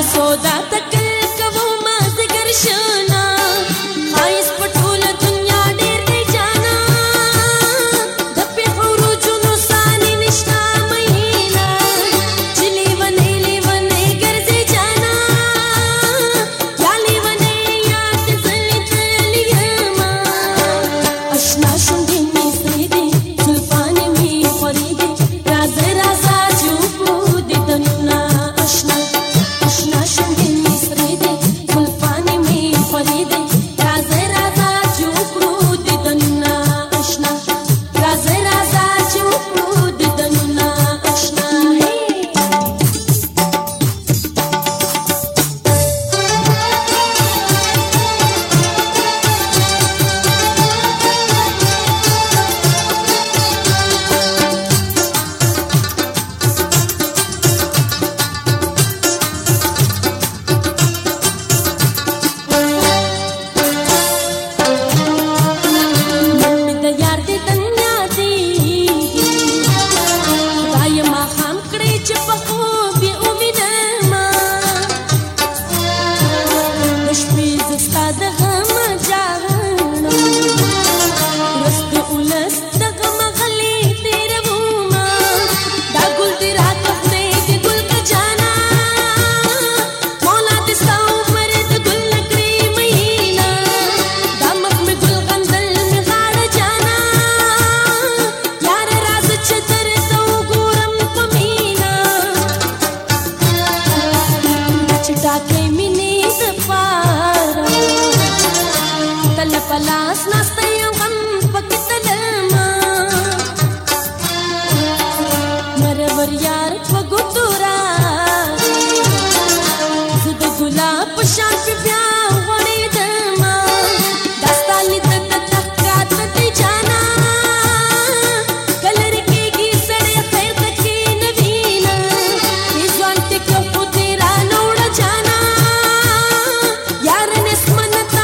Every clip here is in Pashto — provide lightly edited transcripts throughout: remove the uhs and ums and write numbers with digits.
سودا تکل کوو ما ذکر شنا خایس پټول دنیا ډېر دی جانا د پیغورو جنو سانی نشتا مهینا چې لیونی لیونی ګرځي جانا یا لیونی یاد زلی تلی یما اشنا شونډې مې سرې دي زلفانې مې خورې دي راز رازا چوپو دې دنونه اشنا اشنا شونډې مې سرې دي زلفانې مې خورې دي راز رازا چوپو دې دنونه اشنا راز رازا چوپو دې دنونه اشنا پلاس ناسته یم غم پکې تلما مرور یار په ګوتو راغی زه د ګلاب په شان پې بیا غوړېدما دا ستا لید د تحقیقات دی جانا کله رکېږي سړی خیر ته کښېنوینه دې ځوان ټیکه خو دې رانه وړه جانا یار نسمنه تا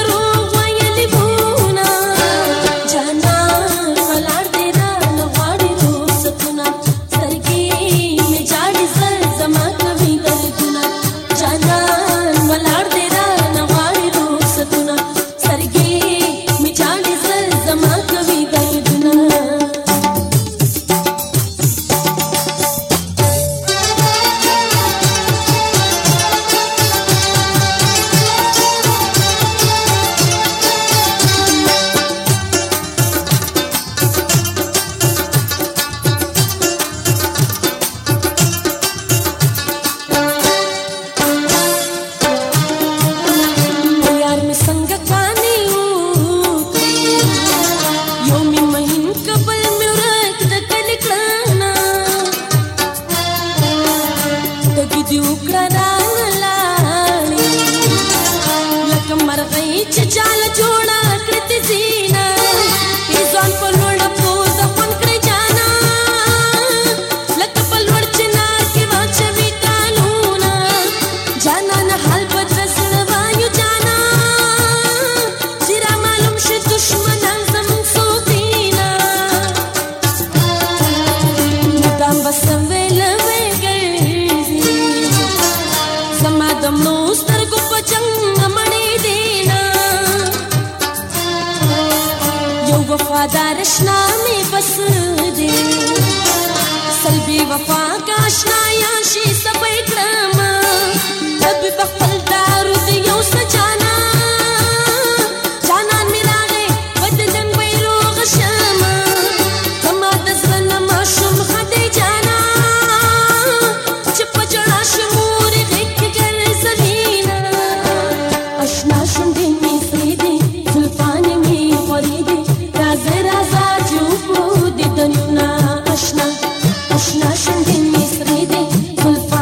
वफादार اشنا می بس دې سلبي وفا کا اشنا یا شي سبې کړم رب بخل دارو دې یو سجانا جانان می راغې بدلن ویرو غشما کما د زنه ما شم خدای جانا چپ جړا شمور غک ګر زمینا اشنا شوندې می سرې دې زلفانې می خورې دې راز رازا چوپو دې دنونه اشنا اشنا شوندې می سرې دې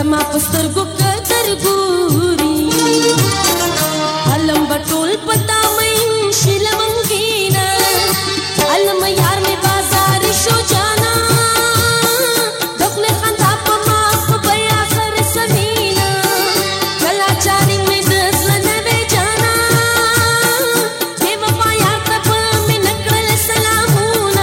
زما پسترګو کتر ګوري علم بټول پتا مې شلمنګینا علم یار می بازار شو جانا دخل خندا په ما په بیا سر سمینا کلا چاري می دزل نه جانا دی وفا یا تپ می نکړل سلامونا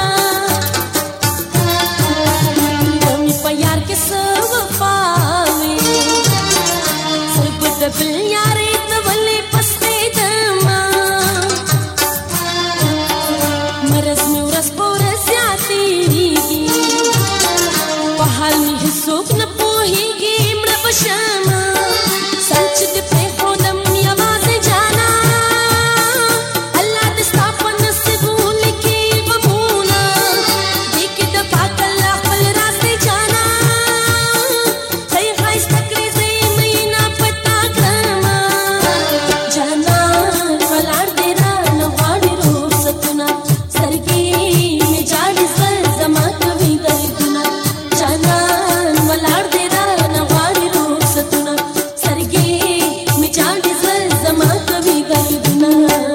می په یار کې سو وفاوي سب دبل یارې تولې پسته دما مرز می ورس پورس یاتېږي په حال می هیڅوک نه پوهېږي مړه به شمه سچ دې پرېښودم یوازې جانا الله دې ستا په نصیبو لیکي غمونه دې کې د پاک الله خپل راز دی جانا ښایي ښایسته کړې زه یې مینه په تا کړمه جانا ولاړ دې رانه غواړي رخصتونه سترګې مې جاړي زل زما کوي دردونه جانان ولاړ دې رانه غواړي رخصتونه سترګې مې جاړي زل زما کوي دردونه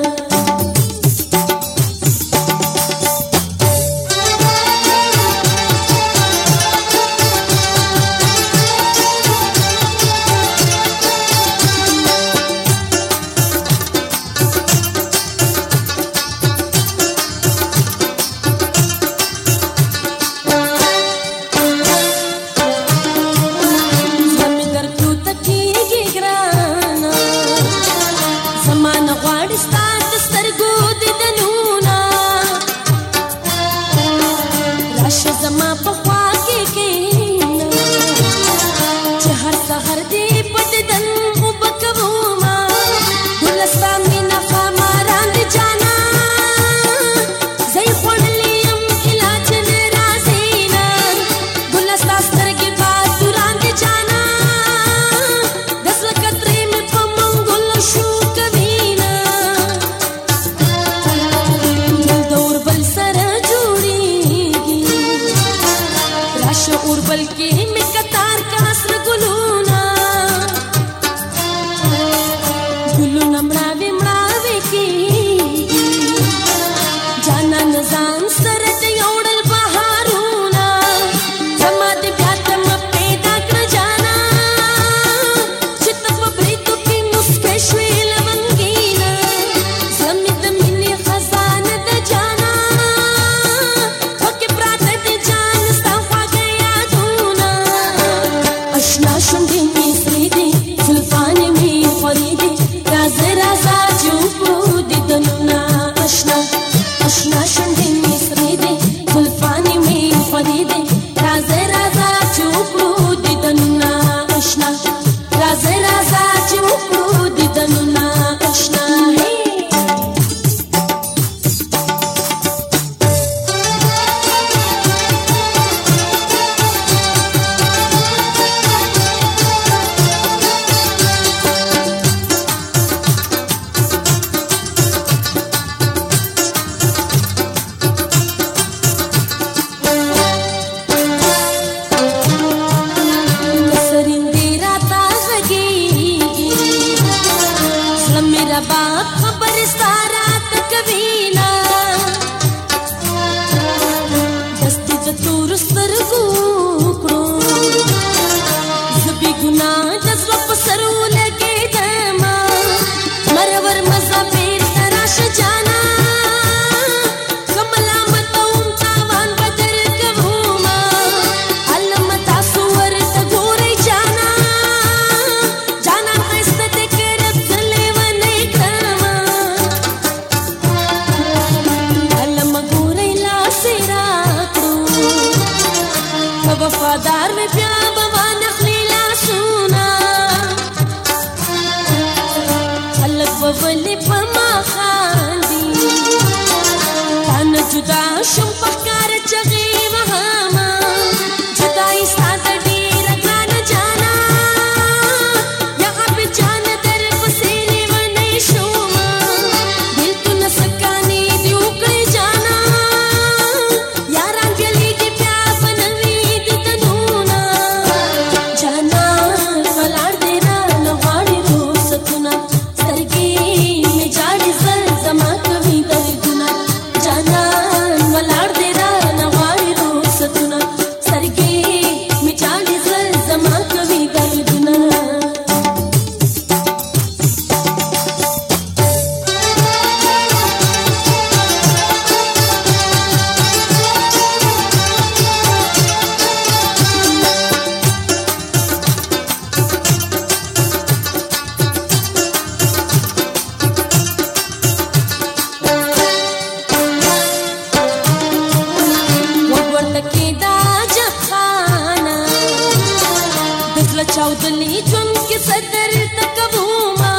زمې درتو تکېږي ګرانه زما نه غواړي ستا د سترګو دیدنونه راشه زما په خوا کې کښېنه چې هر سحر دې په دیدن اوبه کومه ګله ستا مینه خاماران دې جانا زه یې خوړلې یم علاج نه راځينه ګله ستا سترګې باتوران دې جانا د زړه کترې مې په منګلو شو کوینه دل د اوربل سره جوړېږي راشه اوربل کې مې کتار کا سره ګلونه ګلونه مړاوي مړاوي کېږي جانا نظام سره د یوړل بهارونه زما د بیا ته مه پیدا کړه جانا چې ته په بریتو کې مسکۍ شوې لونګینه زړه مې د مینې خزانه ده جانا پکې پراته دي جان ستا خواږه یادونه اشنا شونډې مې سرې دي زلفانې مې خورې دي راځه راځه چې وکړو دیدنونه اشنا اشنا شونډې مې سرې دي زلفانې مې خورې دي راځه راځه چې وکړو دیدنونه اشنا راځه راځه چې وکړو دیدنونه اشنا سرندې راته غږېږي زړه مې رباب خبرې ستا راته کوینه دستي د تورو سترګو کړو زه بې ګناه د زړه په سر ولګېدمه مرور مزه بېرته راشه جانا که ملامته وم تاوان به درکومه علمه تاسو ورته ګورئ جانا جانا ښایسته دې کړم زه لیونۍ کړمه علمه ګورئ لاس یې راکړو که وفادار مې بیا به وانخلي لاسونه خلک به ولې په ما خاندي تا نه جدا شم په ښکاره چغې وهمه جدایي ستا د ډېره ګرانه جانا یا حبیب جانه در پسې لیونۍ شومه بېلتونه سکانې دې وکړې جانا یاران بیا لیږي بیا به نوي دیدنونه جانا زړه چاودلې ژوند کې صدر تکوما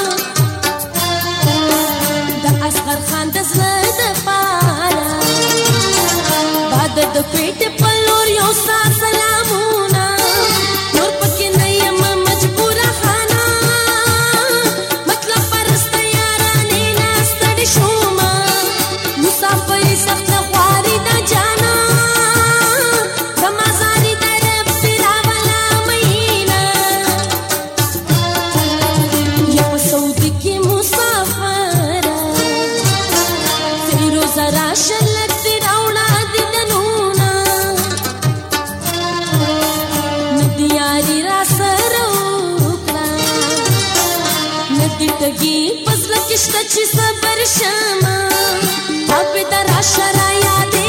د اصغر خان د زړه د پاره دا د پیټ په لور یو سلامونه نور پکې نه یم مجبوره خانه مطلب پرست یارانې نه ستړې شومه مسافري سخت غواړي دا جانا زما زاري د رب دې راوله مینه یا په سعودي کې مسافره فیروزه راشه لږ دې راوړه دیدنونه نه دې یاري را سره وکړه نه دې ټګي په زړه کې شته چې صبر شمه تابې د راشه را یادې